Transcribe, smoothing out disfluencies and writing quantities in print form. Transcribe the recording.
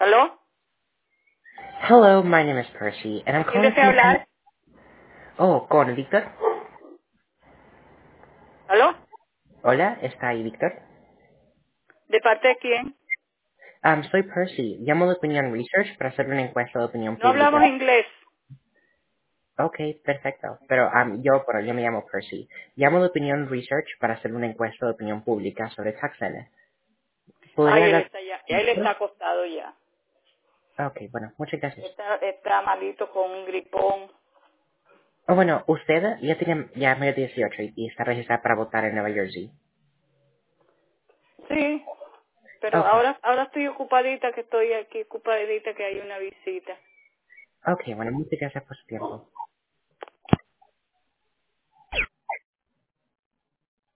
¿Aló? Hello, my name is Percy, and I'm ¿Quién calling desea from the... hablar? Oh, con Víctor. ¿Aló? Hola, ¿está ahí Víctor? ¿De parte de quién? Soy Percy. Llamo de Opinion Research para hacer una encuesta de opinión No hablamos pública. inglés. Ok, perfecto. Pero yo me llamo Percy. Llamo de Opinion Research para hacer una encuesta de opinión pública sobre Taxene. ¿Podría Ay, él hablar? está ya, él está acostado ya. Ok, bueno, muchas gracias. Está malito con un gripón. Oh, bueno, usted ya medio 18 y está registrada para votar en Nueva Jersey. Sí, pero Ok, ahora estoy ocupadita, que estoy aquí ocupadita, que hay una visita. ok, bueno, muchas gracias por su tiempo.